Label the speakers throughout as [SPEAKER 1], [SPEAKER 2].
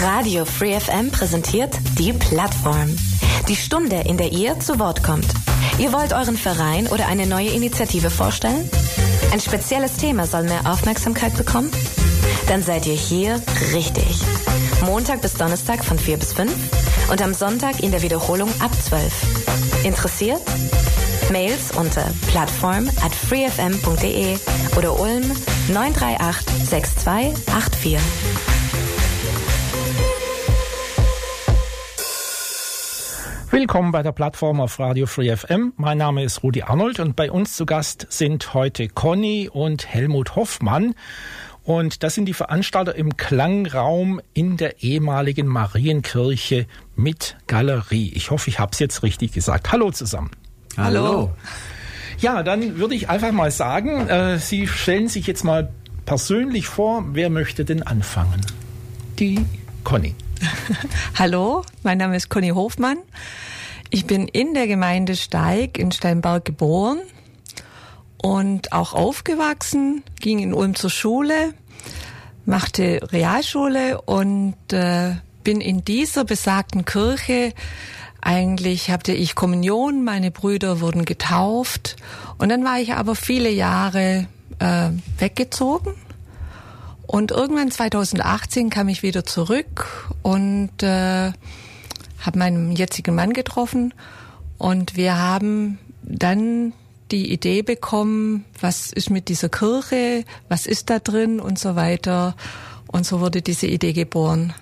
[SPEAKER 1] Radio Free FM präsentiert die Plattform. Die Stunde, in der ihr zu Wort kommt. Ihr wollt euren Verein oder eine neue Initiative vorstellen? Ein spezielles Thema soll mehr Aufmerksamkeit bekommen? Dann seid ihr hier richtig. Montag bis Donnerstag von 4 bis 5 und am Sonntag in der Wiederholung ab 12. Interessiert? Mails unter plattform@freefm.de oder Ulm 938 6284.
[SPEAKER 2] Willkommen bei der Plattform auf Radio Free FM. Mein Name ist Rudi Arnold und bei uns zu Gast sind heute Conny und Helmut Hoffmann. Und das sind die Veranstalter im Klangraum in der ehemaligen Marienkirche mit Galerie. Ich hoffe, ich habe es jetzt richtig gesagt. Hallo zusammen.
[SPEAKER 3] Hallo.
[SPEAKER 2] Ja, dann würde ich einfach mal sagen, Sie stellen sich jetzt mal persönlich vor. Wer möchte denn anfangen? Die Conny.
[SPEAKER 3] Hallo, mein Name ist Conny Hofmann. Ich bin in der Gemeinde Steig in Steinberg geboren und auch aufgewachsen, ging in Ulm zur Schule, machte Realschule und bin in dieser besagten Kirche. Eigentlich hatte ich Kommunion, meine Brüder wurden getauft und dann war ich aber viele Jahre weggezogen. Und irgendwann 2018 kam ich wieder zurück und habe meinen jetzigen Mann getroffen. Und wir haben dann die Idee bekommen, was ist mit dieser Kirche, was ist da drin und so weiter. Und so wurde diese Idee geboren.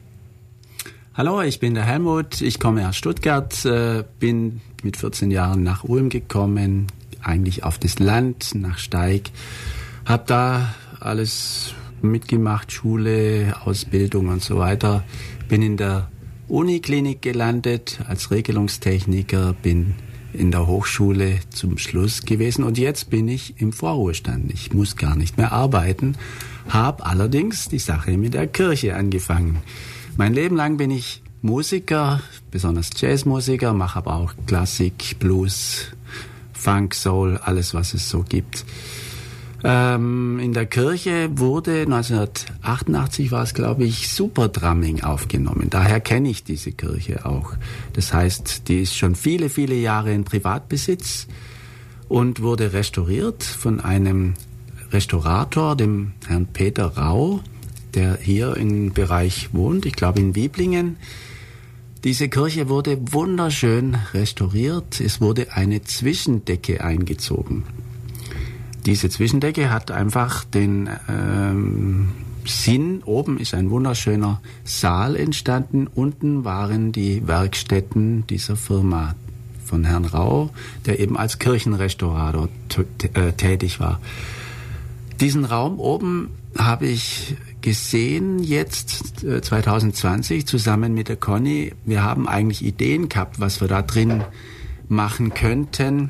[SPEAKER 4] Hallo, ich bin der Helmut, ich komme aus Stuttgart, bin mit 14 Jahren nach Ulm gekommen, eigentlich auf das Land, nach Steig. Habe da alles mitgemacht, Schule, Ausbildung und so weiter. Bin in der Uniklinik gelandet als Regelungstechniker, bin in der Hochschule zum Schluss gewesen und jetzt bin ich im Vorruhestand. Ich muss gar nicht mehr arbeiten, habe allerdings die Sache mit der Kirche angefangen. Mein Leben lang bin ich Musiker, besonders Jazzmusiker, mache aber auch Klassik, Blues, Funk, Soul, alles was es so gibt. In der Kirche wurde 1988 war es, glaube ich, Superdrumming aufgenommen. Daher kenne ich diese Kirche auch. Das heißt, die ist schon viele, viele Jahre in Privatbesitz und wurde restauriert von einem Restaurator, dem Herrn Peter Rau, der hier im Bereich wohnt, ich glaube in Wiblingen. Diese Kirche wurde wunderschön restauriert. Es wurde eine Zwischendecke eingezogen. Diese Zwischendecke hat einfach den Sinn, oben ist ein wunderschöner Saal entstanden, unten waren die Werkstätten dieser Firma von Herrn Rau, der eben als Kirchenrestaurator tätig war. Diesen Raum oben habe ich gesehen jetzt 2020 zusammen mit der Conny. Wir haben eigentlich Ideen gehabt, was wir da drin machen könnten.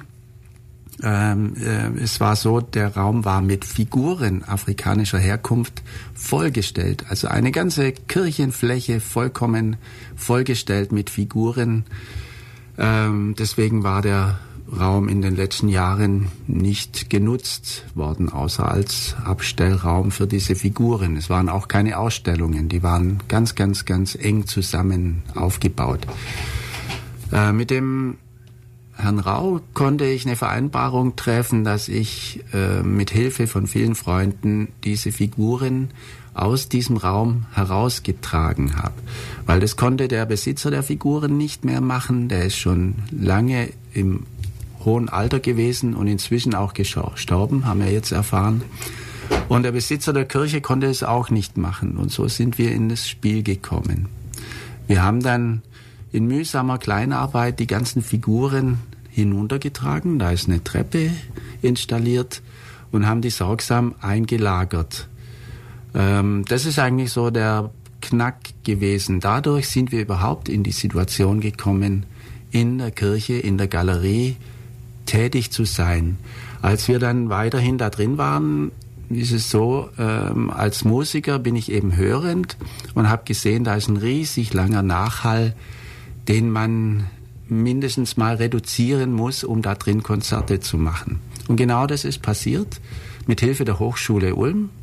[SPEAKER 4] Es war so, der Raum war mit Figuren afrikanischer Herkunft vollgestellt. Also eine ganze Kirchenfläche vollkommen vollgestellt mit Figuren. Deswegen war der Raum in den letzten Jahren nicht genutzt worden, außer als Abstellraum für diese Figuren. Es waren auch keine Ausstellungen, die waren ganz, ganz, ganz eng zusammen aufgebaut. Mit dem Herrn Rau konnte ich eine Vereinbarung treffen, dass ich mit Hilfe von vielen Freunden diese Figuren aus diesem Raum herausgetragen habe. Weil das konnte der Besitzer der Figuren nicht mehr machen. Der ist schon lange im hohen Alter gewesen und inzwischen auch gestorben, haben wir jetzt erfahren. Und der Besitzer der Kirche konnte es auch nicht machen. Und so sind wir in das Spiel gekommen. Wir haben dann in mühsamer Kleinarbeit die ganzen Figuren hinuntergetragen. Da ist eine Treppe installiert und haben die sorgsam eingelagert. Das ist eigentlich so der Knack gewesen. Dadurch sind wir überhaupt in die Situation gekommen, in der Kirche, in der Galerie tätig zu sein. Als wir dann weiterhin da drin waren, ist es so, als Musiker bin ich eben hörend und habe gesehen, da ist ein riesig langer Nachhall, den man mindestens mal reduzieren muss, um da drin Konzerte zu machen. Und genau das ist passiert mit Hilfe der Hochschule Ulm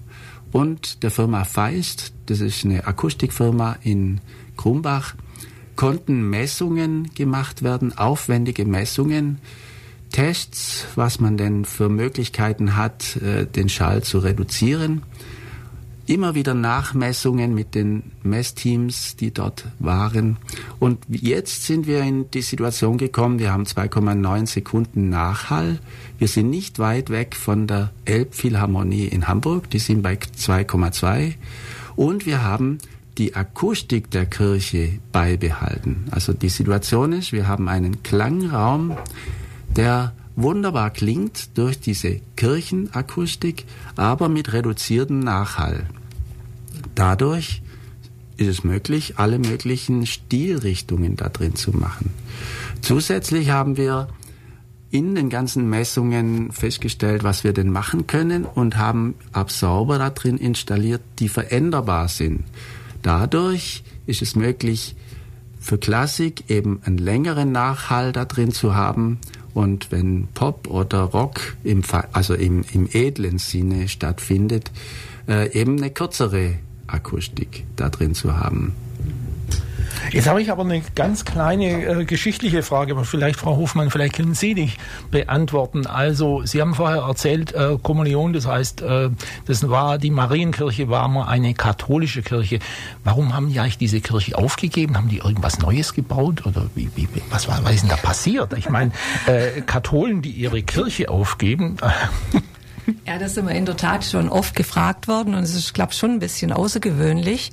[SPEAKER 4] und der Firma Feist, das ist eine Akustikfirma in Krumbach, konnten Messungen gemacht werden, aufwendige Messungen, Tests, was man denn für Möglichkeiten hat, den Schall zu reduzieren. Immer wieder Nachmessungen mit den Messteams, die dort waren. Und jetzt sind wir in die Situation gekommen, wir haben 2,9 Sekunden Nachhall. Wir sind nicht weit weg von der Elbphilharmonie in Hamburg, die sind bei 2,2. Und wir haben die Akustik der Kirche beibehalten. Also die Situation ist, wir haben einen Klangraum, der wunderbar klingt durch diese Kirchenakustik, aber mit reduziertem Nachhall. Dadurch ist es möglich, alle möglichen Stilrichtungen da drin zu machen. Zusätzlich haben wir in den ganzen Messungen festgestellt, was wir denn machen können und haben Absorber da drin installiert, die veränderbar sind. Dadurch ist es möglich, für Klassik eben einen längeren Nachhall da drin zu haben. Und wenn Pop oder Rock im edlen Sinne stattfindet, eben eine kürzere Akustik da drin zu haben.
[SPEAKER 2] Jetzt habe ich aber eine ganz kleine geschichtliche Frage, aber vielleicht, Frau Hofmann, vielleicht können Sie die beantworten. Also, Sie haben vorher erzählt, Kommunion, das heißt, die Marienkirche war mal eine katholische Kirche. Warum haben die eigentlich diese Kirche aufgegeben? Haben die irgendwas Neues gebaut? Oder was ist denn da passiert? Ich meine, Katholen, die ihre Kirche aufgeben...
[SPEAKER 3] Ja, das sind wir in der Tat schon oft gefragt worden und es ist, glaube ich, schon ein bisschen außergewöhnlich.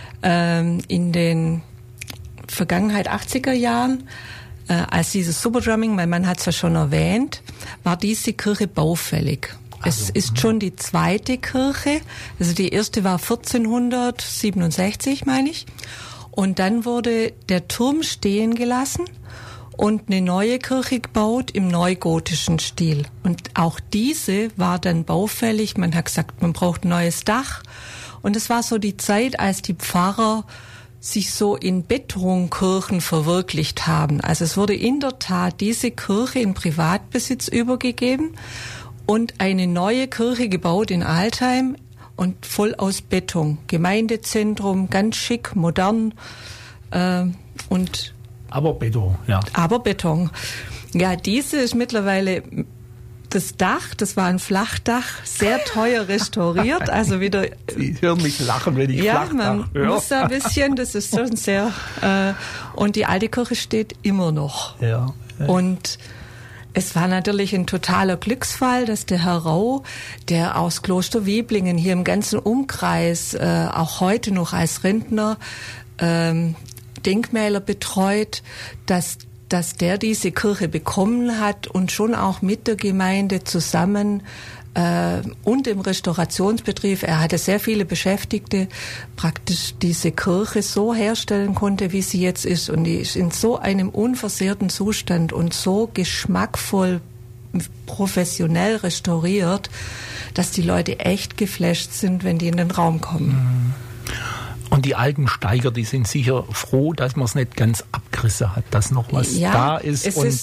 [SPEAKER 3] In den Vergangenheit 80er Jahren, als dieses Superdrumming, mein Mann hat es ja schon erwähnt, war diese Kirche baufällig. Es ist schon die zweite Kirche, also die erste war 1467, meine ich, und dann wurde der Turm stehen gelassen und eine neue Kirche gebaut im neugotischen Stil. Und auch diese war dann baufällig. Man hat gesagt, man braucht ein neues Dach. Und es war so die Zeit, als die Pfarrer sich so in Betonkirchen verwirklicht haben. Also es wurde in der Tat diese Kirche in Privatbesitz übergegeben und eine neue Kirche gebaut in Altheim und voll aus Beton. Gemeindezentrum, ganz schick, modern und
[SPEAKER 2] aber Beton, ja.
[SPEAKER 3] Aber Beton. Ja, diese ist mittlerweile das Dach, das war ein Flachdach, sehr teuer restauriert, also wieder...
[SPEAKER 2] Sie hören mich lachen, wenn ich Flachdach höre. Ja, man
[SPEAKER 3] muss da ein bisschen, das ist schon sehr... und die alte Kirche steht immer noch.
[SPEAKER 2] Ja.
[SPEAKER 3] Und es war natürlich ein totaler Glücksfall, dass der Herr Rau, der aus Kloster Wiblingen hier im ganzen Umkreis, auch heute noch als Rentner, Denkmäler betreut, dass der diese Kirche bekommen hat und schon auch mit der Gemeinde zusammen und im Restaurationsbetrieb, er hatte sehr viele Beschäftigte, praktisch diese Kirche so herstellen konnte, wie sie jetzt ist. Und die ist in so einem unversehrten Zustand und so geschmackvoll, professionell restauriert, dass die Leute echt geflasht sind, wenn die in den Raum kommen.
[SPEAKER 2] Und die Algensteiger, die sind sicher froh, dass man es nicht ganz abgerissen hat, dass noch was da ist.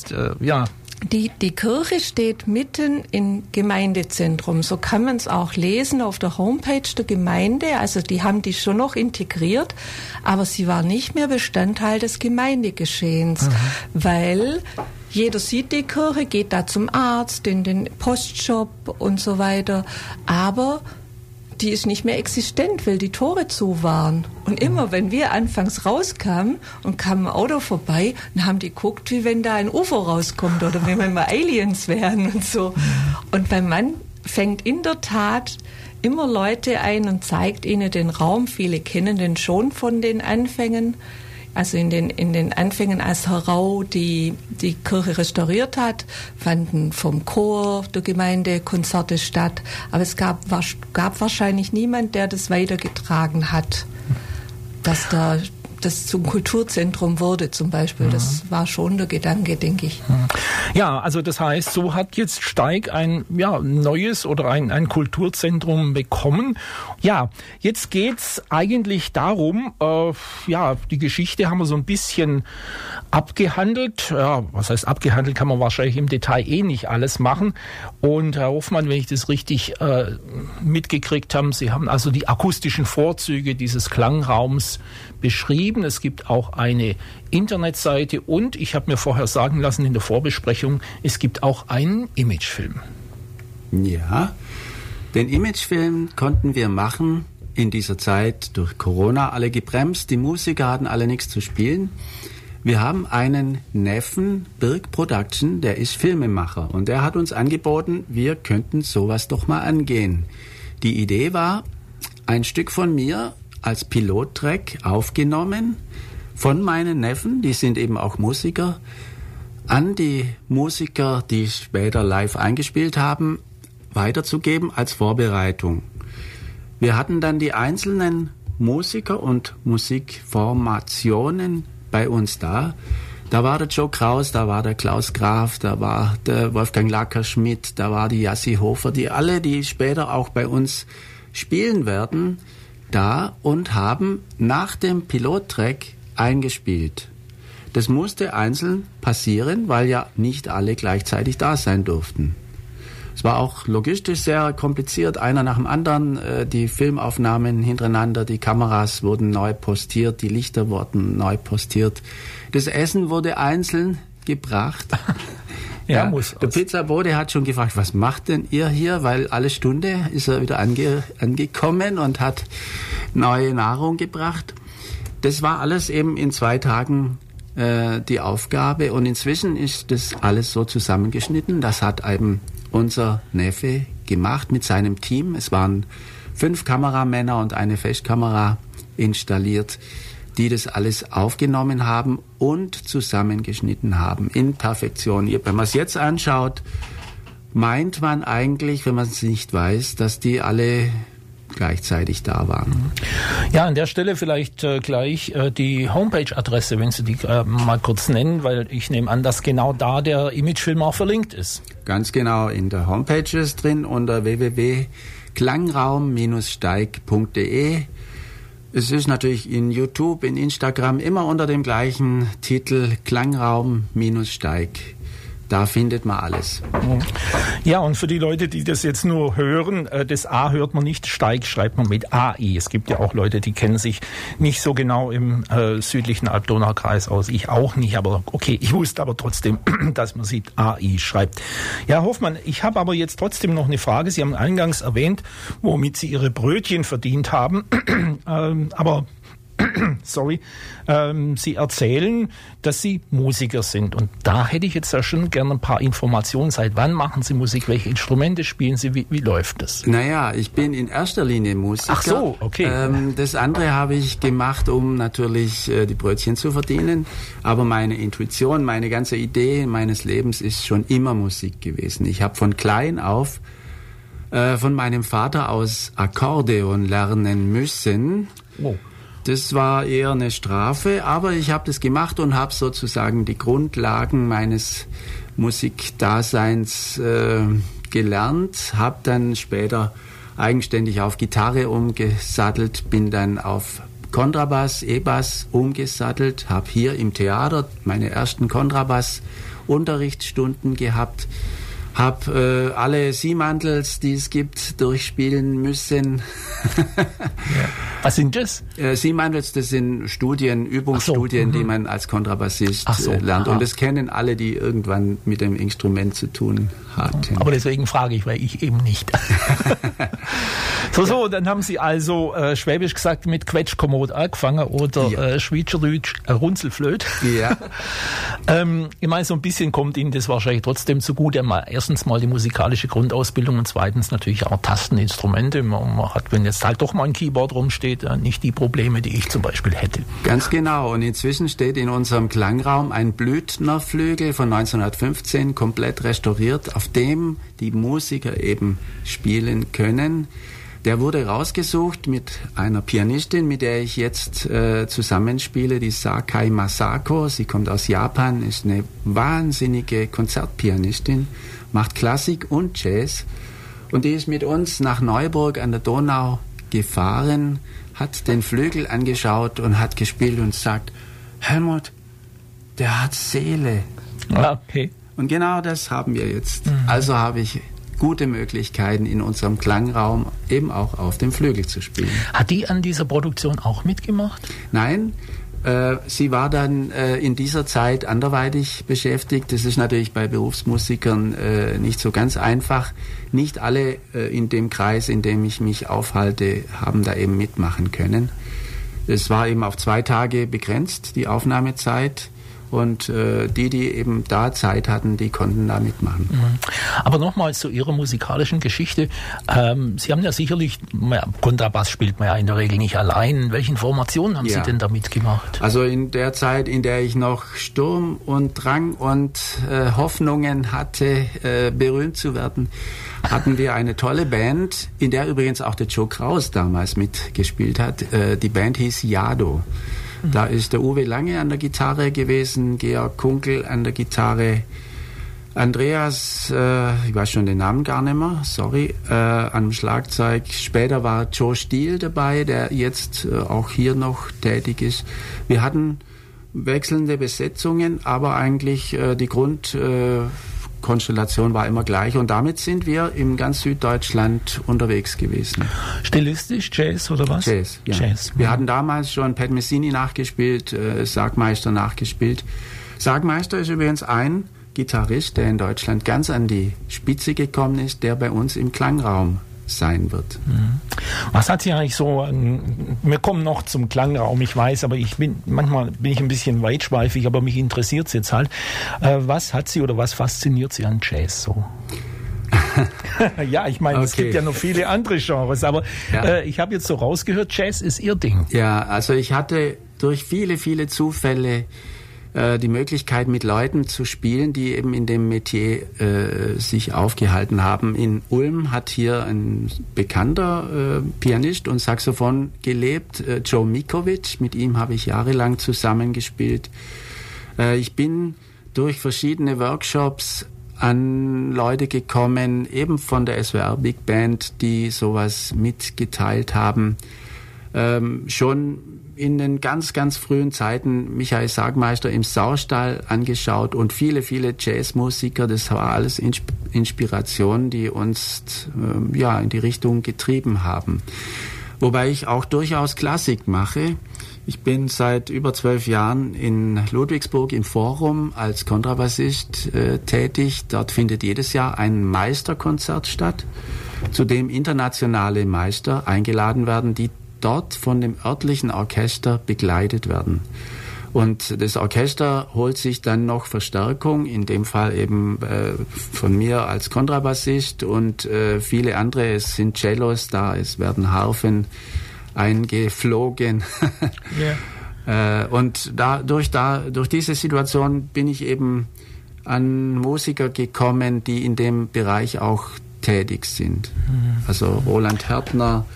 [SPEAKER 2] Die
[SPEAKER 3] Kirche steht mitten im Gemeindezentrum. So kann man es auch lesen auf der Homepage der Gemeinde. Also die haben die schon noch integriert, aber sie war nicht mehr Bestandteil des Gemeindegeschehens, weil jeder sieht die Kirche, geht da zum Arzt, in den Postshop und so weiter. Aber die ist nicht mehr existent, weil die Tore zu waren. Und immer, wenn wir anfangs rauskamen und kam ein Auto vorbei, dann haben die geguckt, wie wenn da ein UFO rauskommt oder wenn wir mal Aliens wären und so. Und mein Mann fängt in der Tat immer Leute ein und zeigt ihnen den Raum. Viele kennen den schon von den Anfängen. Also in den Anfängen, als Herr Rau die Kirche restauriert hat, fanden vom Chor der Gemeinde Konzerte statt. Aber es gab wahrscheinlich niemand, der das weitergetragen hat, dass das zum Kulturzentrum wurde zum Beispiel. Das war schon der Gedanke, denke ich.
[SPEAKER 2] Ja, also das heißt, so hat jetzt Steig ein neues oder ein Kulturzentrum bekommen. Ja, jetzt geht's eigentlich darum, die Geschichte haben wir so ein bisschen abgehandelt. Ja, was heißt abgehandelt, kann man wahrscheinlich im Detail nicht alles machen. Und Herr Hoffmann, wenn ich das richtig mitgekriegt habe, Sie haben also die akustischen Vorzüge dieses Klangraums beschrieben. Es gibt auch eine Internetseite und ich habe mir vorher sagen lassen in der Vorbesprechung, es gibt auch einen Imagefilm.
[SPEAKER 4] Ja, den Imagefilm konnten wir machen in dieser Zeit durch Corona, alle gebremst, die Musiker hatten alle nichts zu spielen. Wir haben einen Neffen, Birk Production, der ist Filmemacher und der hat uns angeboten, wir könnten sowas doch mal angehen. Die Idee war, ein Stück von mir als Pilottrack aufgenommen von meinen Neffen, die sind eben auch Musiker, an die Musiker, die später live eingespielt haben, weiterzugeben als Vorbereitung. Wir hatten dann die einzelnen Musiker und Musikformationen bei uns da. Da war der Joe Kraus, da war der Klaus Graf, da war der Wolfgang Lacker-Schmidt, da war die Jassi Hofer, die später auch bei uns spielen werden, da und haben nach dem Pilottrack eingespielt. Das musste einzeln passieren, weil ja nicht alle gleichzeitig da sein durften. Es war auch logistisch sehr kompliziert, einer nach dem anderen, die Filmaufnahmen hintereinander, die Kameras wurden neu postiert, die Lichter wurden neu postiert. Das Essen wurde einzeln gebracht. Ja, der Pizzabode hat schon gefragt, was macht denn ihr hier? Weil alle Stunde ist er wieder angekommen und hat neue Nahrung gebracht. Das war alles eben in 2 Tagen die Aufgabe und inzwischen ist das alles so zusammengeschnitten. Das hat eben unser Neffe gemacht mit seinem Team. Es waren 5 Kameramänner und eine Festkamera installiert, die das alles aufgenommen haben und zusammengeschnitten haben in Perfektion. Wenn man es jetzt anschaut, meint man eigentlich, wenn man es nicht weiß, dass die alle gleichzeitig da waren.
[SPEAKER 2] Ja, an der Stelle vielleicht gleich die Homepage-Adresse, wenn Sie die mal kurz nennen, weil ich nehme an, dass genau da der Imagefilm auch verlinkt ist.
[SPEAKER 4] Ganz genau, in der Homepage ist drin unter www.klangraum-steig.de. Es ist natürlich in YouTube, in Instagram immer unter dem gleichen Titel Klangraum-Steig. Da findet man alles.
[SPEAKER 2] Ja, und für die Leute, die das jetzt nur hören, das A hört man nicht, Steig schreibt man mit AI. Es gibt ja auch Leute, die kennen sich nicht so genau im südlichen Alb-Donau-Kreis aus. Ich auch nicht, aber okay, ich wusste aber trotzdem, dass man sieht, AI schreibt. Ja, Hoffmann, ich habe aber jetzt trotzdem noch eine Frage. Sie haben eingangs erwähnt, womit Sie Ihre Brötchen verdient haben, aber Sie erzählen, dass Sie Musiker sind. Und da hätte ich jetzt ja schon gerne ein paar Informationen. Seit wann machen Sie Musik? Welche Instrumente spielen Sie? Wie läuft das?
[SPEAKER 4] Naja, ich bin in erster Linie Musiker.
[SPEAKER 2] Ach so, okay.
[SPEAKER 4] Das andere habe ich gemacht, um natürlich die Brötchen zu verdienen. Aber meine Intuition, meine ganze Idee meines Lebens ist schon immer Musik gewesen. Ich habe von klein auf von meinem Vater aus Akkordeon lernen müssen. Oh. Das war eher eine Strafe, aber ich habe das gemacht und habe sozusagen die Grundlagen meines Musikdaseins gelernt, habe dann später eigenständig auf Gitarre umgesattelt, bin dann auf Kontrabass, E-Bass umgesattelt, habe hier im Theater meine ersten Kontrabass-Unterrichtsstunden gehabt, habe alle Siemandels, die es gibt, durchspielen müssen.
[SPEAKER 2] Ja. Was sind das?
[SPEAKER 4] Siemandels, das sind Übungsstudien, die man als Kontrabassist lernt. Und das kennen alle, die irgendwann mit dem Instrument zu tun hatten.
[SPEAKER 2] Aber deswegen frage ich, weil ich eben nicht. So, dann haben Sie also schwäbisch gesagt mit Quetschkommod angefangen oder Schweizerdeutsch Runzelflöt.
[SPEAKER 4] Ja.
[SPEAKER 2] Ich meine, so ein bisschen kommt Ihnen das wahrscheinlich trotzdem zugute. Erstens mal die musikalische Grundausbildung und zweitens natürlich auch Tasteninstrumente. Man hat, wenn jetzt halt doch mal ein Keyboard rumsteht, nicht die Probleme, die ich zum Beispiel hätte.
[SPEAKER 4] Ganz genau. Und inzwischen steht in unserem Klangraum ein Blüthnerflügel von 1915, komplett restauriert, auf dem die Musiker eben spielen können. Der wurde rausgesucht mit einer Pianistin, mit der ich jetzt zusammenspiele, die Sakai Masako. Sie kommt aus Japan, ist eine wahnsinnige Konzertpianistin, macht Klassik und Jazz. Und die ist mit uns nach Neuburg an der Donau gefahren, hat den Flügel angeschaut und hat gespielt und sagt, Helmut, der hat Seele.
[SPEAKER 2] Okay.
[SPEAKER 4] Und genau das haben wir jetzt. Also habe ich gute Möglichkeiten, in unserem Klangraum eben auch auf dem Flügel zu spielen.
[SPEAKER 2] Hat die an dieser Produktion auch mitgemacht?
[SPEAKER 4] Nein, sie war dann in dieser Zeit anderweitig beschäftigt. Das ist natürlich bei Berufsmusikern nicht so ganz einfach. Nicht alle in dem Kreis, in dem ich mich aufhalte, haben da eben mitmachen können. Es war eben auf 2 Tage begrenzt, die Aufnahmezeit. Und die eben da Zeit hatten, die konnten da mitmachen.
[SPEAKER 2] Aber nochmals zu Ihrer musikalischen Geschichte. Sie haben ja sicherlich, Kontrabass spielt man ja in der Regel nicht allein. In welchen Formationen haben Sie denn da mitgemacht?
[SPEAKER 4] Also in der Zeit, in der ich noch Sturm und Drang und Hoffnungen hatte, berühmt zu werden, hatten wir eine tolle Band, in der übrigens auch der Joe Kraus damals mitgespielt hat. Die Band hieß Jado. Da ist der Uwe Lange an der Gitarre gewesen, Georg Kunkel an der Gitarre, Andreas, ich weiß schon den Namen gar nicht mehr, sorry, am Schlagzeug. Später war Joe Stiel dabei, der jetzt auch hier noch tätig ist. Wir hatten wechselnde Besetzungen, aber eigentlich die Grundkonstellation war immer gleich und damit sind wir in ganz Süddeutschland unterwegs gewesen.
[SPEAKER 2] Stilistisch Jazz oder was?
[SPEAKER 4] Jazz, ja.
[SPEAKER 2] Jazz.
[SPEAKER 4] Wir hatten damals schon Pat Messini nachgespielt, Sargmeister nachgespielt. Sargmeister ist übrigens ein Gitarrist, der in Deutschland ganz an die Spitze gekommen ist, der bei uns im Klangraum sein wird.
[SPEAKER 2] Was hat sie eigentlich so, wir kommen noch zum Klangraum, ich weiß, aber manchmal bin ich ein bisschen weitschweifig, aber mich interessiert es jetzt halt. Was hat sie oder was fasziniert sie an Jazz so? Ja, ich meine, es gibt ja noch viele andere Genres, aber ich habe jetzt so rausgehört, Jazz ist Ihr Ding.
[SPEAKER 4] Ja, also ich hatte durch viele, viele Zufälle die Möglichkeit, mit Leuten zu spielen, die eben in dem Metier sich aufgehalten haben. In Ulm hat hier ein bekannter Pianist und Saxophon gelebt, Joe Mikovic. Mit ihm habe ich jahrelang zusammengespielt. Ich bin durch verschiedene Workshops an Leute gekommen, eben von der SWR Big Band, die sowas mitgeteilt haben. Schon in den ganz, ganz frühen Zeiten Michael Sargmeister im Saustall angeschaut und viele, viele Jazzmusiker. Das war alles Inspiration, die uns in die Richtung getrieben haben. Wobei ich auch durchaus Klassik mache. Ich bin seit über 12 Jahren in Ludwigsburg im Forum als Kontrabassist tätig. Dort findet jedes Jahr ein Meisterkonzert statt, zu dem internationale Meister eingeladen werden, die dort von dem örtlichen Orchester begleitet werden. Und das Orchester holt sich dann noch Verstärkung, in dem Fall eben von mir als Kontrabassist und viele andere. Es sind Cellos da, es werden Harfen eingeflogen. Yeah. Und durch diese Situation bin ich eben an Musiker gekommen, die in dem Bereich auch tätig sind. Also Roland Härtner,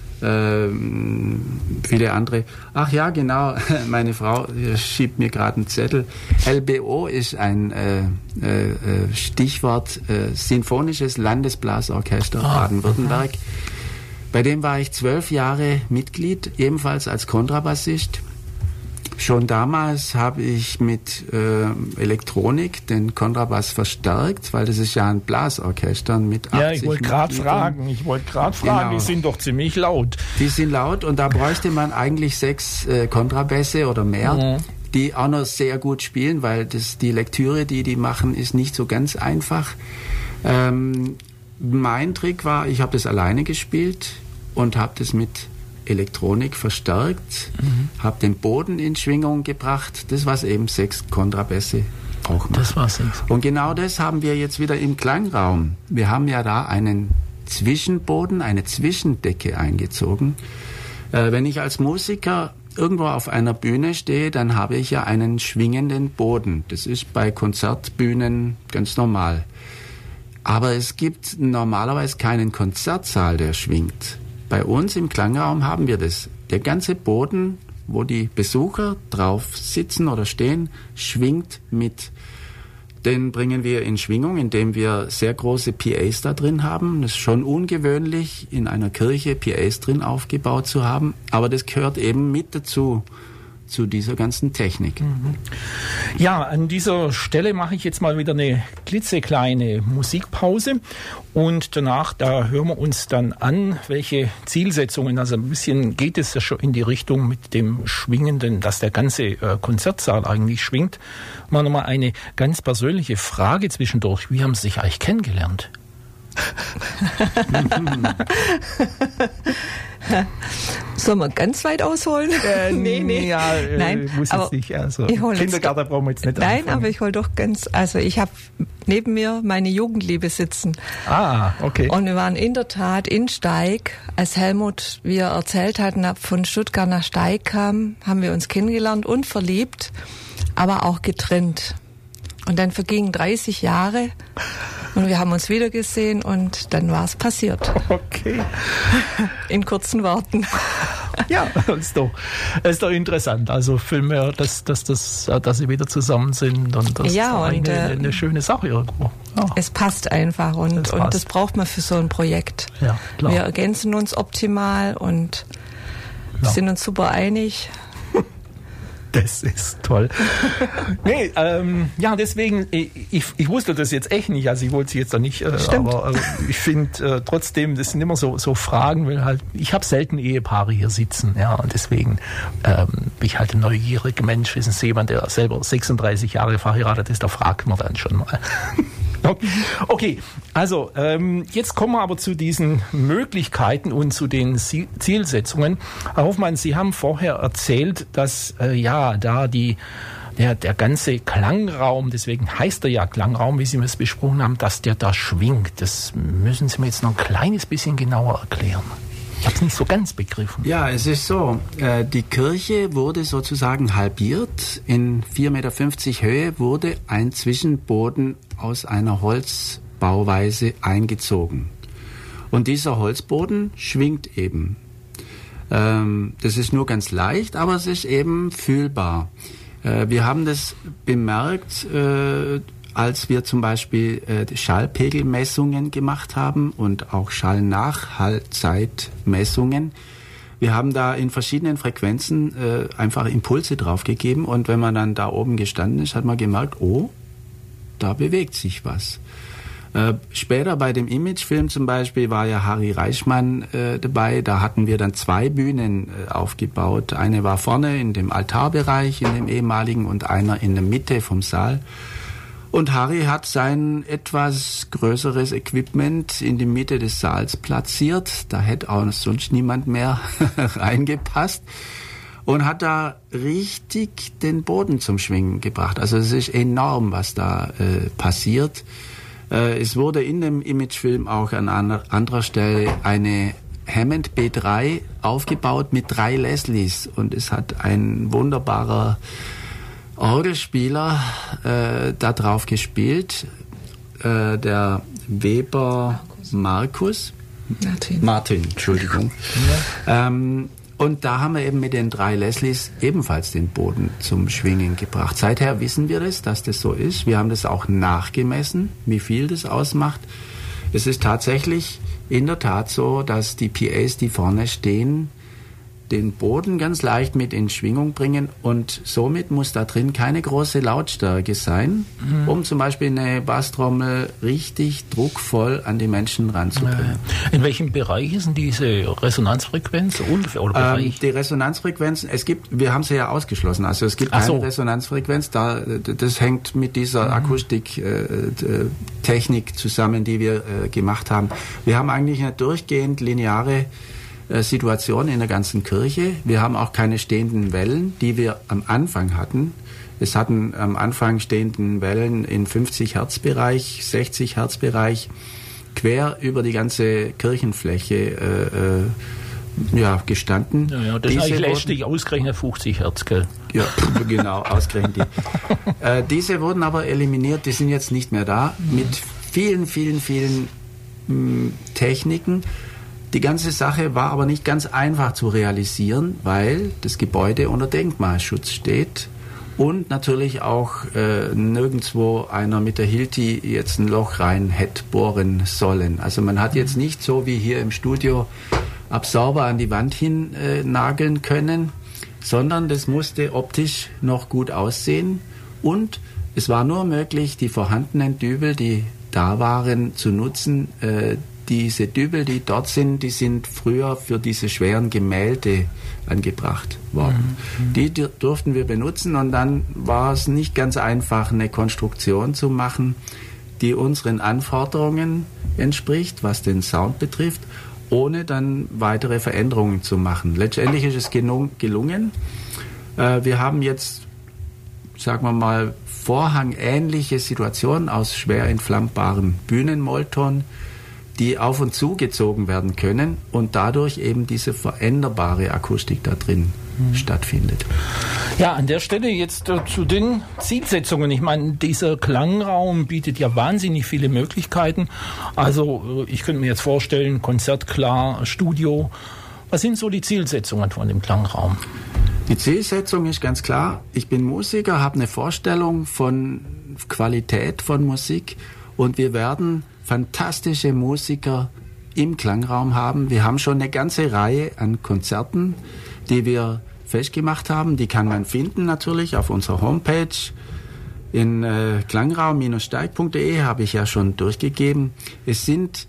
[SPEAKER 4] viele andere. Ach ja, genau, meine Frau schiebt mir gerade einen Zettel. LBO ist ein Stichwort, Sinfonisches Landesblasorchester Baden-Württemberg. Bei dem war ich 12 Jahre Mitglied, ebenfalls als Kontrabassist. Schon damals habe ich mit Elektronik den Kontrabass verstärkt, weil das ist ja ein Blasorchester mit 80
[SPEAKER 2] Ja, ich wollte gerade fragen, genau. Die sind doch ziemlich laut.
[SPEAKER 4] Die sind laut und da bräuchte man eigentlich 6 Kontrabässe oder mehr, die auch noch sehr gut spielen, weil die Lektüre, die machen, ist nicht so ganz einfach. Mein Trick war, ich habe das alleine gespielt und habe das mit Elektronik verstärkt, habe den Boden in Schwingung gebracht, das was eben 6 Kontrabässe auch macht.
[SPEAKER 2] Das war 6.
[SPEAKER 4] Und genau das haben wir jetzt wieder im Klangraum. Wir haben ja da einen Zwischenboden, eine Zwischendecke eingezogen. Wenn ich als Musiker irgendwo auf einer Bühne stehe, dann habe ich ja einen schwingenden Boden. Das ist bei Konzertbühnen ganz normal. Aber es gibt normalerweise keinen Konzertsaal, der schwingt. Bei uns im Klangraum haben wir das. Der ganze Boden, wo die Besucher drauf sitzen oder stehen, schwingt mit. Den bringen wir in Schwingung, indem wir sehr große PAs da drin haben. Das ist schon ungewöhnlich, in einer Kirche PAs drin aufgebaut zu haben. Aber das gehört eben mit dazu, zu dieser ganzen Technik.
[SPEAKER 2] Ja, an dieser Stelle mache ich jetzt mal wieder eine klitzekleine Musikpause und danach, da hören wir uns dann an, welche Zielsetzungen, also ein bisschen geht es ja schon in die Richtung mit dem Schwingenden, dass der ganze Konzertsaal eigentlich schwingt. Mal nochmal eine ganz persönliche Frage zwischendurch. Wie haben Sie sich eigentlich kennengelernt?
[SPEAKER 3] Sollen wir ganz weit ausholen? Nee.
[SPEAKER 2] Ja,
[SPEAKER 3] nein,
[SPEAKER 2] muss
[SPEAKER 3] aber
[SPEAKER 2] jetzt nicht. Also
[SPEAKER 3] Kindergarten
[SPEAKER 2] brauchen wir jetzt nicht
[SPEAKER 3] Nein,
[SPEAKER 2] anfangen.
[SPEAKER 3] aber ich hole doch ich habe neben mir meine Jugendliebe sitzen.
[SPEAKER 2] Ah, okay.
[SPEAKER 3] Und wir waren in der Tat in Steig. Als Helmut, wie er erzählt hat, von Stuttgart nach Steig kam, haben wir uns kennengelernt und verliebt, aber auch getrennt. Und dann vergingen 30 Jahre und wir haben uns wieder gesehen und dann war es passiert.
[SPEAKER 2] Okay.
[SPEAKER 3] In kurzen Worten.
[SPEAKER 2] Ja, ist doch interessant. Also vielmehr, dass sie wieder zusammen sind und das
[SPEAKER 3] ja,
[SPEAKER 2] ist
[SPEAKER 3] und,
[SPEAKER 2] eine schöne Sache irgendwo. Ja.
[SPEAKER 3] Es passt einfach und das braucht man für so ein Projekt.
[SPEAKER 2] Ja, klar.
[SPEAKER 3] Wir ergänzen uns optimal und sind uns super einig.
[SPEAKER 2] Das ist toll. Nee, ja, deswegen, ich wusste das jetzt echt nicht, also ich wollte es jetzt da nicht, aber ich finde trotzdem, das sind immer so Fragen, weil halt, ich habe selten Ehepaare hier sitzen, ja, und deswegen bin ich halt ein neugieriger Mensch, wissen Sie, jemand, der selber 36 Jahre verheiratet ist, da fragt man dann schon mal. Okay, also jetzt kommen wir aber zu diesen Möglichkeiten und zu den Zielsetzungen. Herr Hoffmann, Sie haben vorher erzählt, dass da der ganze Klangraum, deswegen heißt er ja Klangraum, wie Sie es besprochen haben, dass der da schwingt. Das müssen Sie mir jetzt noch ein kleines bisschen genauer erklären. Ich habe es nicht so ganz begriffen.
[SPEAKER 4] Ja, es ist so, die Kirche wurde sozusagen halbiert. In 4,50 Meter Höhe wurde ein Zwischenboden aus einer Holzbauweise eingezogen. Und dieser Holzboden schwingt eben. Das ist nur ganz leicht, aber es ist eben fühlbar. Wir haben das bemerkt, als wir zum Beispiel Schallpegelmessungen gemacht haben und auch Schallnachhallzeitmessungen. Wir haben da in verschiedenen Frequenzen einfach Impulse draufgegeben und wenn man dann da oben gestanden ist, hat man gemerkt, oh, da bewegt sich was. Später bei dem Imagefilm zum Beispiel war ja Harry Reichmann dabei. Da hatten wir dann 2 Bühnen aufgebaut. Eine war vorne in dem Altarbereich, in dem ehemaligen, und einer in der Mitte vom Saal. Und Harry hat sein etwas größeres Equipment in die Mitte des Saals platziert. Da hätte auch sonst niemand mehr reingepasst. Und hat da richtig den Boden zum Schwingen gebracht. Also es ist enorm, was da passiert. Es wurde in dem Imagefilm auch an anderer Stelle eine Hammond B3 aufgebaut mit 3 Leslies. Und es hat ein wunderbarer Orgelspieler da drauf gespielt, der Weber Martin, Entschuldigung. Ja. Und da haben wir eben mit den 3 Leslies ebenfalls den Boden zum Schwingen gebracht. Seither wissen wir das, dass das so ist. Wir haben das auch nachgemessen, wie viel das ausmacht. Es ist tatsächlich in der Tat so, dass die PAs, die vorne stehen, den Boden ganz leicht mit in Schwingung bringen und somit muss da drin keine große Lautstärke sein, um zum Beispiel eine Basstrommel richtig druckvoll an die Menschen ranzubringen.
[SPEAKER 2] In welchem Bereich ist denn diese Resonanzfrequenz ungefähr? Oder
[SPEAKER 4] die Resonanzfrequenzen, wir haben sie ja ausgeschlossen, also es gibt keine Resonanzfrequenz, das hängt mit dieser Akustiktechnik zusammen, die wir gemacht haben. Wir haben eigentlich eine durchgehend lineare Situation in der ganzen Kirche. Wir haben auch keine stehenden Wellen, die wir am Anfang hatten. Es hatten am Anfang stehenden Wellen in 50 Hertz-Bereich, 60 Hertz-Bereich, quer über die ganze Kirchenfläche gestanden.
[SPEAKER 2] Ja, das ist eigentlich lästig, ausgerechnet 50 Hertz, gell?
[SPEAKER 4] Ja, genau, ausgerechnet die. Diese wurden aber eliminiert, die sind jetzt nicht mehr da, mit vielen Techniken. Die ganze Sache war aber nicht ganz einfach zu realisieren, weil das Gebäude unter Denkmalschutz steht und natürlich auch nirgendwo einer mit der Hilti jetzt ein Loch rein hätte bohren sollen. Also man hat jetzt nicht so wie hier im Studio Absorber an die Wand hin nageln können, sondern das musste optisch noch gut aussehen und es war nur möglich, die vorhandenen Dübel, die da waren, zu nutzen. Diese Dübel, die dort sind, die sind früher für diese schweren Gemälde angebracht worden. Die durften wir benutzen und dann war es nicht ganz einfach, eine Konstruktion zu machen, die unseren Anforderungen entspricht, was den Sound betrifft, ohne dann weitere Veränderungen zu machen. Letztendlich ist es gelungen. Wir haben jetzt, sagen wir mal, vorhangähnliche Situationen aus schwer entflammbarem Bühnenmolton, die auf und zugezogen werden können und dadurch eben diese veränderbare Akustik da drin stattfindet.
[SPEAKER 2] Ja, an der Stelle jetzt zu den Zielsetzungen. Ich meine, dieser Klangraum bietet ja wahnsinnig viele Möglichkeiten. Also ich könnte mir jetzt vorstellen, Konzert klar, Studio. Was sind so die Zielsetzungen von dem Klangraum?
[SPEAKER 4] Die Zielsetzung ist ganz klar, ich bin Musiker, habe eine Vorstellung von Qualität von Musik und wir werden fantastische Musiker im Klangraum haben. Wir haben schon eine ganze Reihe an Konzerten, die wir festgemacht haben. Die kann man finden natürlich auf unserer Homepage. In klangraum-steig.de habe ich ja schon durchgegeben. Es sind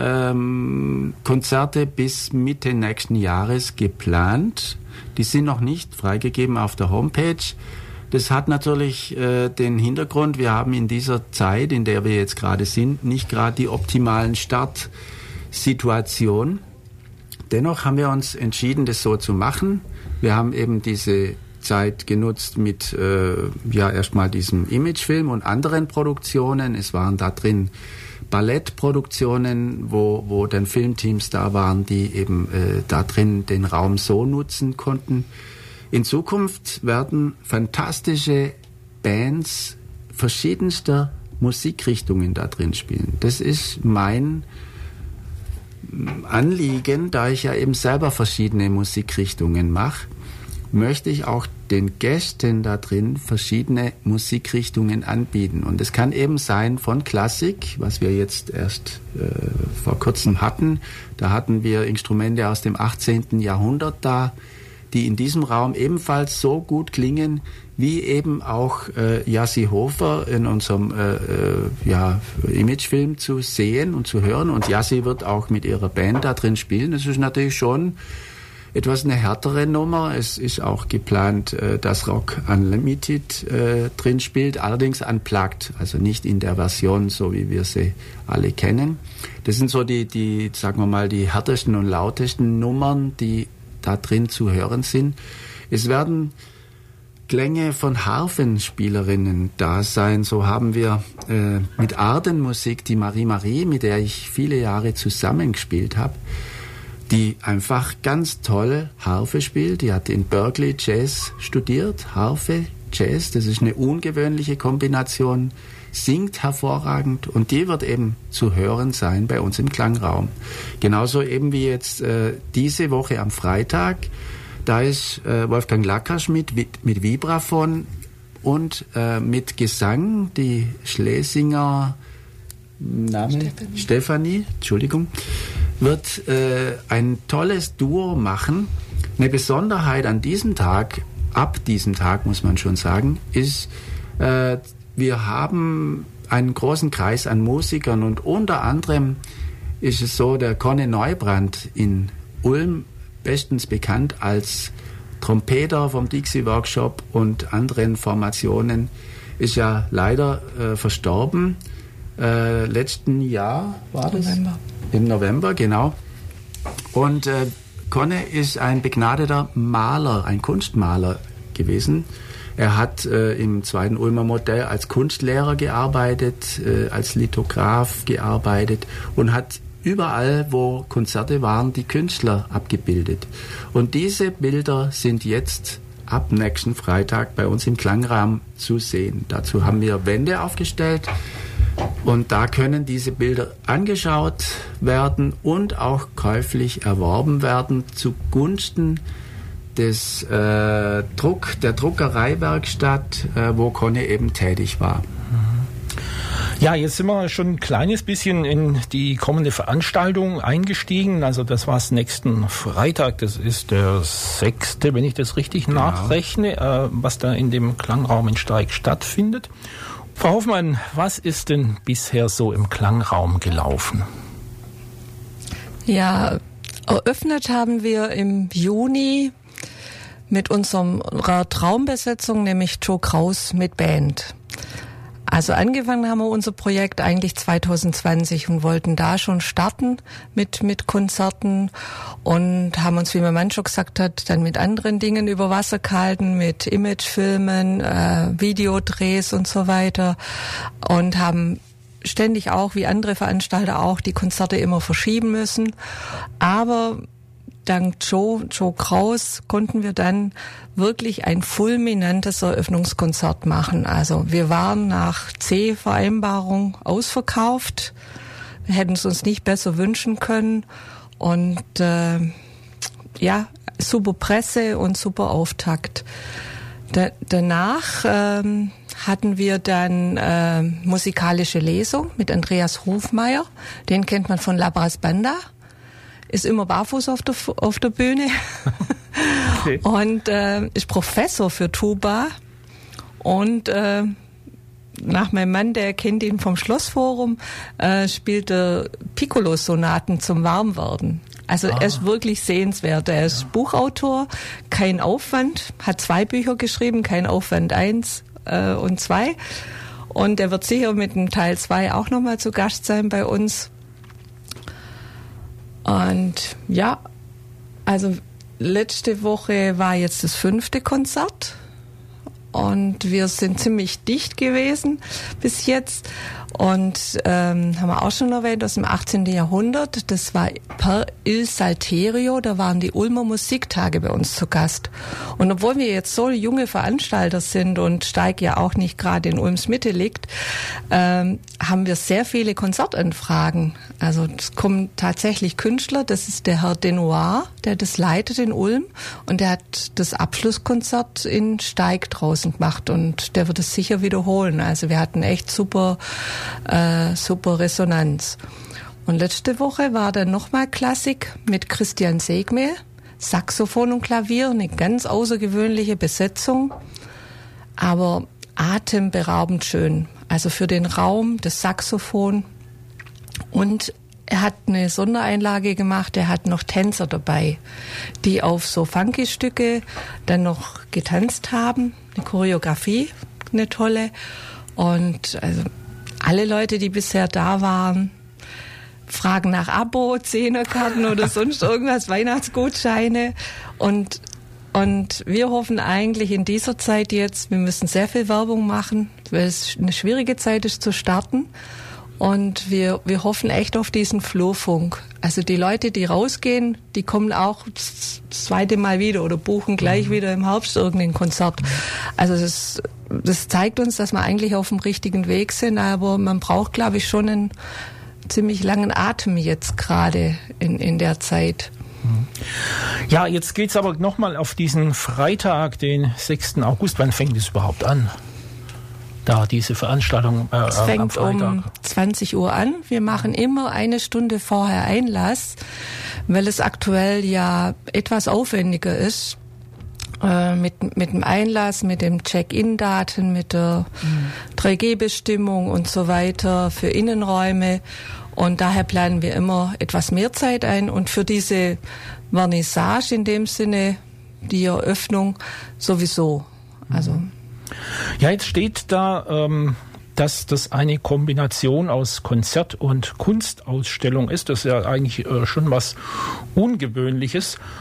[SPEAKER 4] Konzerte bis Mitte nächsten Jahres geplant. Die sind noch nicht freigegeben auf der Homepage. Das hat natürlich den Hintergrund, wir haben in dieser Zeit, in der wir jetzt gerade sind, nicht gerade die optimalen Startsituationen. Dennoch haben wir uns entschieden, das so zu machen. Wir haben eben diese Zeit genutzt mit erstmal diesem Imagefilm und anderen Produktionen. Es waren da drin Ballettproduktionen, wo dann Filmteams da waren, die eben da drin den Raum so nutzen konnten. In Zukunft werden fantastische Bands verschiedenster Musikrichtungen da drin spielen. Das ist mein Anliegen, da ich ja eben selber verschiedene Musikrichtungen mache, möchte ich auch den Gästen da drin verschiedene Musikrichtungen anbieten. Und es kann eben sein von Klassik, was wir jetzt erst vor kurzem hatten. Da hatten wir Instrumente aus dem 18. Jahrhundert da, die in diesem Raum ebenfalls so gut klingen, wie eben auch Jassi Hofer in unserem Imagefilm zu sehen und zu hören. Und Jassi wird auch mit ihrer Band da drin spielen. Das ist natürlich schon etwas eine härtere Nummer. Es ist auch geplant, dass Rock Unlimited drin spielt, allerdings unplugged, also nicht in der Version, so wie wir sie alle kennen. Das sind so die sagen wir mal, die härtesten und lautesten Nummern, die da drin zu hören sind. Es werden Klänge von Harfenspielerinnen da sein. So haben wir mit Ardenmusik die Marie, mit der ich viele Jahre zusammengespielt habe, die einfach ganz toll Harfe spielt. Die hat in Berkeley Jazz studiert, Harfe, Jazz. Das ist eine ungewöhnliche Kombination, singt hervorragend und die wird eben zu hören sein bei uns im Klangraum. Genauso eben wie jetzt diese Woche am Freitag, da ist Wolfgang Lakasch mit Vibraphon und mit Gesang, die Schlesinger Stefanie, wird ein tolles Duo machen. Eine Besonderheit an diesem Tag, ab diesem Tag muss man schon sagen, ist, wir haben einen großen Kreis an Musikern und unter anderem ist es so, der Conny Neubrandt in Ulm, bestens bekannt als Trompeter vom Dixie Workshop und anderen Formationen, ist ja leider verstorben. Letzten Jahr war das? Im November, genau. Und Conny ist ein begnadeter Maler, ein Kunstmaler gewesen. Er hat im zweiten Ulmer Modell als Kunstlehrer gearbeitet, als Lithograph gearbeitet und hat überall, wo Konzerte waren, die Künstler abgebildet. Und diese Bilder sind jetzt ab nächsten Freitag bei uns im Klangraum zu sehen. Dazu haben wir Wände aufgestellt Und da können diese Bilder angeschaut werden und auch käuflich erworben werden zugunsten der Druckereiwerkstatt, wo Conny eben tätig war.
[SPEAKER 2] Ja, jetzt sind wir schon ein kleines bisschen in die kommende Veranstaltung eingestiegen. Also das war nächsten Freitag, das ist der 6., wenn ich das richtig nachrechne, was da in dem Klangraum in Steig stattfindet. Frau Hoffmann, was ist denn bisher so im Klangraum gelaufen?
[SPEAKER 3] Ja, eröffnet haben wir im Juni mit unserer Traumbesetzung, nämlich Joe Kraus mit Band. Also angefangen haben wir unser Projekt eigentlich 2020 und wollten da schon starten mit Konzerten und haben uns, wie mein Mann schon gesagt hat, dann mit anderen Dingen über Wasser gehalten, mit Imagefilmen, Videodrehs und so weiter und haben ständig auch, wie andere Veranstalter auch, die Konzerte immer verschieben müssen. Aber dank Joe Kraus konnten wir dann wirklich ein fulminantes Eröffnungskonzert machen. Also wir waren nach C-Vereinbarung ausverkauft. Wir hätten es uns nicht besser wünschen können. Und super Presse und super Auftakt. Danach hatten wir dann musikalische Lesung mit Andreas Hofmeier. Den kennt man von La Brass Banda. Ist immer barfuß auf der Bühne. Okay. Und ist Professor für Tuba. Und nach meinem Mann, der kennt ihn vom Schlossforum, spielt er Piccolo-Sonaten zum Warmwerden. Also er ist wirklich sehenswert. Er ist Buchautor, kein Aufwand, hat 2 Bücher geschrieben, kein Aufwand 1 und 2. Und er wird sicher mit dem Teil 2 auch nochmal zu Gast sein bei uns. Und ja, also letzte Woche war jetzt das 5. Konzert und wir sind ziemlich dicht gewesen bis jetzt und haben wir auch schon erwähnt, aus dem 18. Jahrhundert, das war per Il Salterio, da waren die Ulmer Musiktage bei uns zu Gast. Und obwohl wir jetzt so junge Veranstalter sind und Steig ja auch nicht gerade in Ulms Mitte liegt, haben wir sehr viele Konzertanfragen. Also es kommen tatsächlich Künstler, das ist der Herr Denoir, der das leitet in Ulm und der hat das Abschlusskonzert in Steig draußen gemacht und der wird es sicher wiederholen. Also wir hatten echt super Resonanz. Und letzte Woche war dann nochmal Klassik mit Christian Segme, Saxophon und Klavier, eine ganz außergewöhnliche Besetzung, aber atemberaubend schön. Also für den Raum, das Saxophon. Und er hat eine Sondereinlage gemacht, er hat noch Tänzer dabei, die auf so Funky-Stücke dann noch getanzt haben. Eine Choreografie, eine tolle. Und also alle Leute, die bisher da waren, fragen nach Abo, 10er-Karten oder sonst irgendwas, Weihnachtsgutscheine. Und wir hoffen eigentlich in dieser Zeit jetzt, wir müssen sehr viel Werbung machen, weil es eine schwierige Zeit ist zu starten. Und wir hoffen echt auf diesen Flurfunk. Also die Leute, die rausgehen, die kommen auch das 2. Mal wieder oder buchen gleich wieder im Herbst irgendein Konzert. Also das zeigt uns, dass wir eigentlich auf dem richtigen Weg sind, aber man braucht, glaube ich, schon einen ziemlich langen Atem jetzt gerade in der Zeit.
[SPEAKER 2] Ja, jetzt geht's aber nochmal auf diesen Freitag, den 6. August. Wann fängt es überhaupt an? Da diese Veranstaltung
[SPEAKER 3] es fängt um 20 Uhr an. Wir machen immer 1 Stunde vorher Einlass, weil es aktuell ja etwas aufwendiger ist. Mit dem Einlass, mit dem Check-in-Daten, mit der 3G-Bestimmung und so weiter für Innenräume. Und daher planen wir immer etwas mehr Zeit ein. Und für diese Vernissage in dem Sinne, die Eröffnung sowieso. Also
[SPEAKER 2] ja, jetzt steht da, dass das eine Kombination aus Konzert- und Kunstausstellung ist. Das ist ja eigentlich schon was Ungewöhnliches.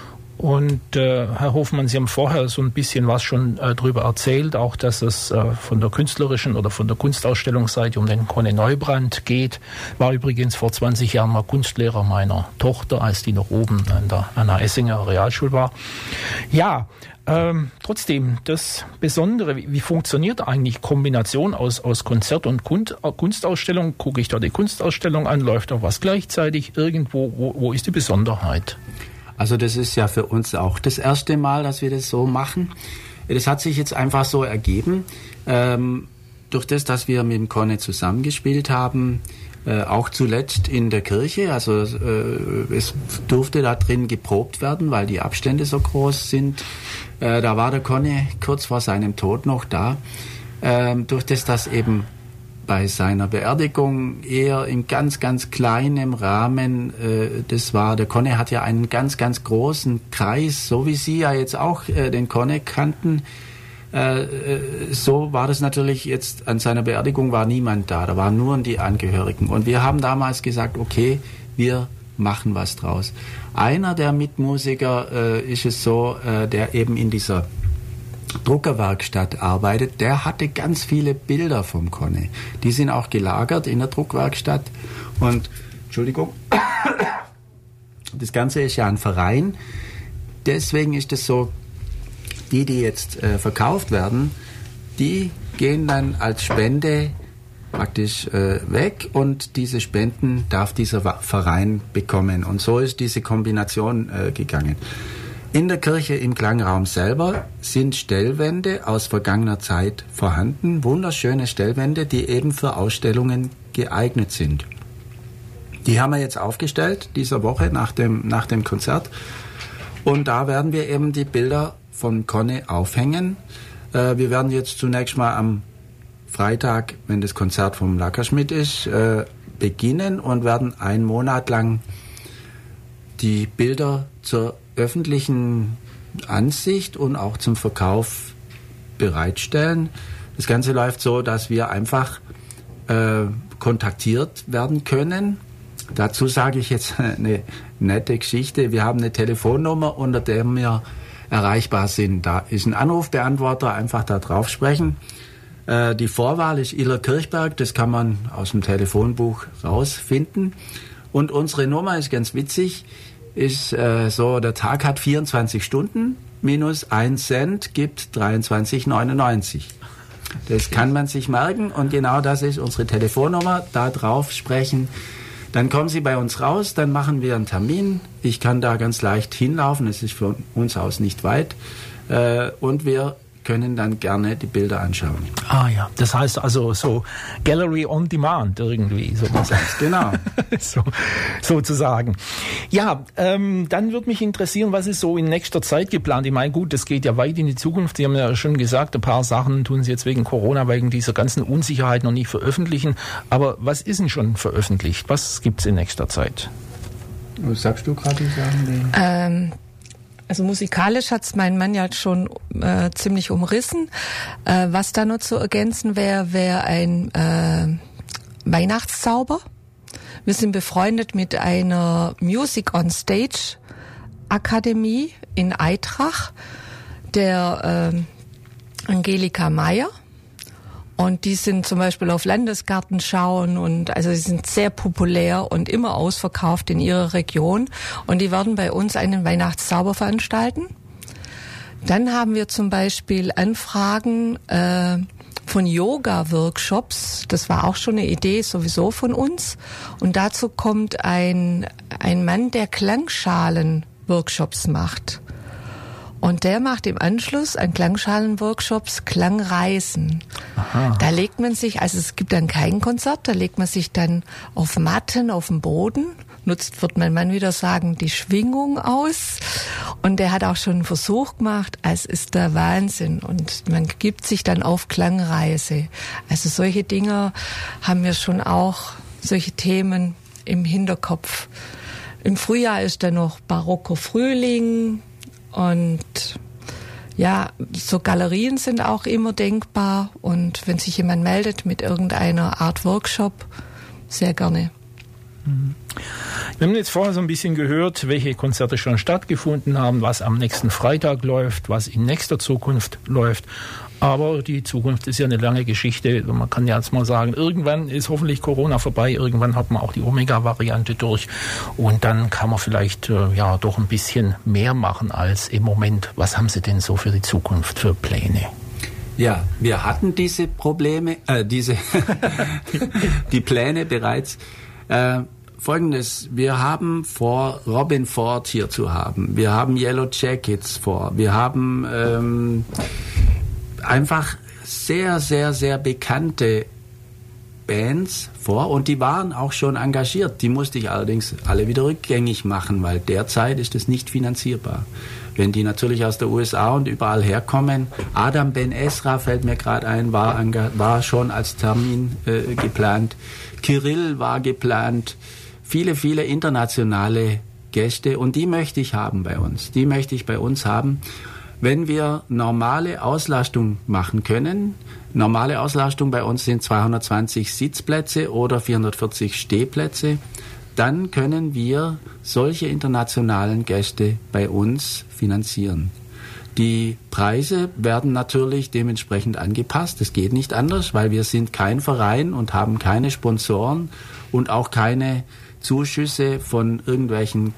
[SPEAKER 2] Und Herr Hofmann, Sie haben vorher so ein bisschen was schon drüber erzählt, auch dass es von der künstlerischen oder von der Kunstausstellungsseite um den Conny Neubrand geht. War übrigens vor 20 Jahren mal Kunstlehrer meiner Tochter, als die noch oben an der Anna-Essinger Realschule war. Ja, trotzdem, das Besondere, wie funktioniert eigentlich Kombination aus Konzert und Kunstausstellung? Gucke ich da die Kunstausstellung an, läuft da was gleichzeitig irgendwo? Wo ist die Besonderheit?
[SPEAKER 4] Also das ist ja für uns auch das erste Mal, dass wir das so machen. Das hat sich jetzt einfach so ergeben, durch das, dass wir mit dem Conny zusammengespielt haben, auch zuletzt in der Kirche. Also es durfte da drin geprobt werden, weil die Abstände so groß sind. Da war der Conny kurz vor seinem Tod noch da. Durch das, dass eben bei seiner Beerdigung eher in ganz, ganz kleinem Rahmen, der Conny hat ja einen ganz, ganz großen Kreis, so wie Sie ja jetzt auch den Conny kannten. So war das natürlich jetzt, an seiner Beerdigung war niemand da waren nur die Angehörigen. Und wir haben damals gesagt, okay, wir machen was draus. Einer der Mitmusiker ist es so, der eben in dieser Druckerwerkstatt arbeitet, der hatte ganz viele Bilder vom Conny. Die sind auch gelagert in der Druckwerkstatt. Und, Entschuldigung, das Ganze ist ja ein Verein. Deswegen ist es so, die jetzt verkauft werden, die gehen dann als Spende praktisch weg und diese Spenden darf dieser Verein bekommen. Und so ist diese Kombination gegangen. In der Kirche im Klangraum selber sind Stellwände aus vergangener Zeit vorhanden, wunderschöne Stellwände, die eben für Ausstellungen geeignet sind. Die haben wir jetzt aufgestellt, dieser Woche nach dem Konzert. Und da werden wir eben die Bilder von Conny aufhängen. Wir werden jetzt zunächst mal am Freitag, wenn das Konzert vom Lackerschmidt ist, beginnen und werden einen Monat lang die Bilder zur öffentlichen Ansicht und auch zum Verkauf bereitstellen. Das Ganze läuft so, dass wir einfach kontaktiert werden können. Dazu sage ich jetzt eine nette Geschichte. Wir haben eine Telefonnummer, unter der wir erreichbar sind. Da ist ein Anrufbeantworter, einfach da drauf sprechen. Die Vorwahl ist Illerkirchberg, das kann man aus dem Telefonbuch rausfinden. Und unsere Nummer ist ganz witzig, ist so, der Tag hat 24 Stunden, minus 1 Cent gibt 23,99. Das kann man sich merken und genau das ist unsere Telefonnummer, da drauf sprechen. Dann kommen Sie bei uns raus, dann machen wir einen Termin. Ich kann da ganz leicht hinlaufen, es ist von uns aus nicht weit. Und wir können dann gerne die Bilder anschauen.
[SPEAKER 2] Ah ja, das heißt also so Gallery on Demand irgendwie. So
[SPEAKER 4] genau.
[SPEAKER 2] Sozusagen. Ja, dann würde mich interessieren, was ist so in nächster Zeit geplant? Ich meine, gut, das geht ja weit in die Zukunft. Sie haben ja schon gesagt, ein paar Sachen tun Sie jetzt wegen Corona, wegen dieser ganzen Unsicherheit noch nicht veröffentlichen. Aber was ist denn schon veröffentlicht? Was gibt es in nächster Zeit?
[SPEAKER 4] Was sagst du gerade, die Sachen?
[SPEAKER 3] Also musikalisch hat's mein Mann ja schon ziemlich umrissen. Was da noch zu ergänzen wäre ein Weihnachtszauber. Wir sind befreundet mit einer Music on Stage Akademie in Aitrach, der Angelika Meyer. Und die sind zum Beispiel auf Landesgartenschauen und also sie sind sehr populär und immer ausverkauft in ihrer Region. Und die werden bei uns einen Weihnachtszauber veranstalten. Dann haben wir zum Beispiel Anfragen von Yoga-Workshops. Das war auch schon eine Idee sowieso von uns. Und dazu kommt ein Mann, der Klangschalen-Workshops macht. Und der macht im Anschluss an Klangschalenworkshops Klangreisen. Aha. Da legt man sich, also es gibt dann kein Konzert, da legt man sich dann auf Matten auf dem Boden, wird mein Mann wieder sagen, die Schwingung aus. Und der hat auch schon einen Versuch gemacht, es ist der Wahnsinn. Und man gibt sich dann auf Klangreise. Also solche Dinge haben wir schon auch, solche Themen im Hinterkopf. Im Frühjahr ist dann noch barocker Frühling. Und ja, so Galerien sind auch immer denkbar. Und wenn sich jemand meldet mit irgendeiner Art Workshop, sehr gerne.
[SPEAKER 2] Wir haben jetzt vorher so ein bisschen gehört, welche Konzerte schon stattgefunden haben, was am nächsten Freitag läuft, was in nächster Zukunft läuft. Aber die Zukunft ist ja eine lange Geschichte. Man kann ja jetzt mal sagen, irgendwann ist hoffentlich Corona vorbei, irgendwann hat man auch die Omega-Variante durch und dann kann man vielleicht doch ein bisschen mehr machen als im Moment. Was haben Sie denn so für die Zukunft für Pläne?
[SPEAKER 4] Ja, wir hatten diese Probleme, die Pläne bereits. Folgendes, wir haben vor, Robin Ford hier zu haben. Wir haben Yellow Jackets vor. Wir haben einfach sehr, sehr, sehr bekannte Bands vor und die waren auch schon engagiert. Die musste ich allerdings alle wieder rückgängig machen, weil derzeit ist es nicht finanzierbar. Wenn die natürlich aus der USA und überall herkommen, Adam Ben Ezra fällt mir gerade ein, war schon als Termin geplant, Kirill war geplant, viele, viele internationale Gäste und die möchte ich haben bei uns. Die möchte ich bei uns haben. Wenn wir normale Auslastung machen können, normale Auslastung bei uns sind 220 Sitzplätze oder 440 Stehplätze, dann können wir solche internationalen Gäste bei uns finanzieren. Die Preise werden natürlich dementsprechend angepasst. Es geht nicht anders, weil wir sind kein Verein und haben keine Sponsoren und auch keine Zuschüsse von irgendwelchen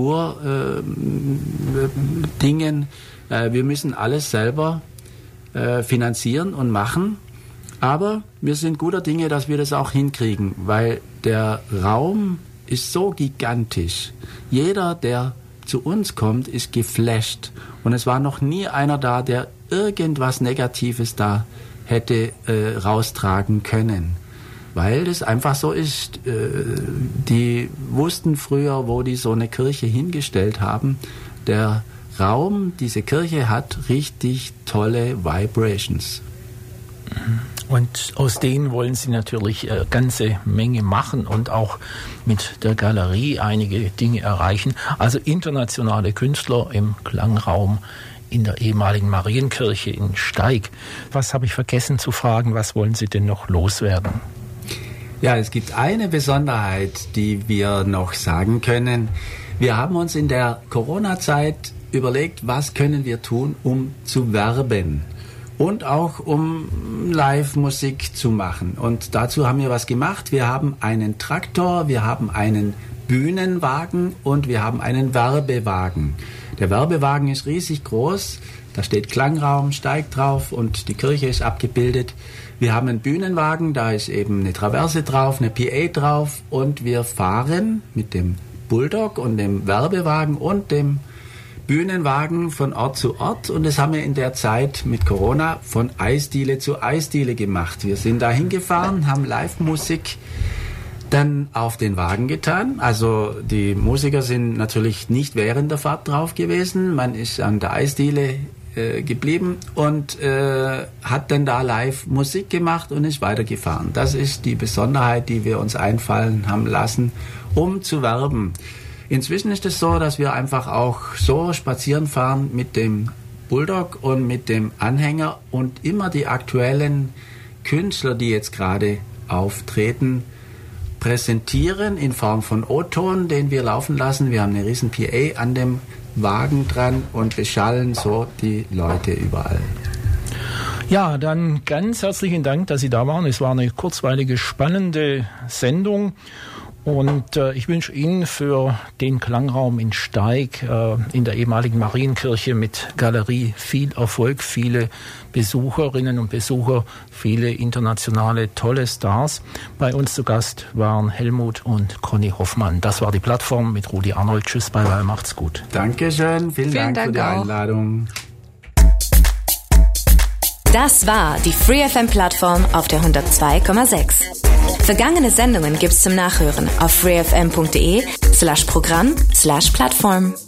[SPEAKER 4] Kulturdingen. Wir müssen alles selber finanzieren und machen. Aber wir sind guter Dinge, dass wir das auch hinkriegen, weil der Raum ist so gigantisch. Jeder, der zu uns kommt, ist geflasht. Und es war noch nie einer da, der irgendwas Negatives da hätte raustragen können. Weil das einfach so ist. Die wussten früher, wo die so eine Kirche hingestellt haben. Der Raum, diese Kirche hat richtig tolle Vibrations.
[SPEAKER 2] Und aus denen wollen Sie natürlich eine ganze Menge machen und auch mit der Galerie einige Dinge erreichen. Also internationale Künstler im Klangraum in der ehemaligen Marienkirche in Steig. Was habe ich vergessen zu fragen? Was wollen Sie denn noch loswerden?
[SPEAKER 4] Ja, es gibt eine Besonderheit, die wir noch sagen können. Wir haben uns in der Corona-Zeit überlegt, was können wir tun, um zu werben und auch um Live-Musik zu machen. Und dazu haben wir was gemacht. Wir haben einen Traktor, wir haben einen Bühnenwagen und wir haben einen Werbewagen. Der Werbewagen ist riesig groß, da steht Klangraum, Steig drauf und die Kirche ist abgebildet. Wir haben einen Bühnenwagen, da ist eben eine Traverse drauf, eine PA drauf und wir fahren mit dem Bulldog und dem Werbewagen und dem Bühnenwagen von Ort zu Ort und das haben wir in der Zeit mit Corona von Eisdiele zu Eisdiele gemacht. Wir sind da hingefahren, haben Live-Musik dann auf den Wagen getan. Also die Musiker sind natürlich nicht während der Fahrt drauf gewesen. Man ist an der Eisdiele geblieben und hat dann da live Musik gemacht und ist weitergefahren. Das ist die Besonderheit, die wir uns einfallen haben lassen, um zu werben. Inzwischen ist es so, dass wir einfach auch so spazieren fahren mit dem Bulldog und mit dem Anhänger und immer die aktuellen Künstler, die jetzt gerade auftreten, präsentieren in Form von O-Ton, den wir laufen lassen. Wir haben eine riesen PA an dem Wagen dran und beschallen so die Leute überall.
[SPEAKER 2] Ja, dann ganz herzlichen Dank, dass Sie da waren. Es war eine kurzweilige, spannende Sendung. Und ich wünsche Ihnen für den Klangraum in Steig, in der ehemaligen Marienkirche mit Galerie, viel Erfolg, viele Besucherinnen und Besucher, viele internationale tolle Stars. Bei uns zu Gast waren Helmut und Conny Hoffmann. Das war die Plattform mit Rudi Arnold. Tschüss, bye bye, macht's gut.
[SPEAKER 4] Dankeschön, vielen Dank für die Einladung.
[SPEAKER 1] Das war die FreeFM-Plattform auf der 102,6. Vergangene Sendungen gibt's zum Nachhören auf freefm.de/Programm/Plattform.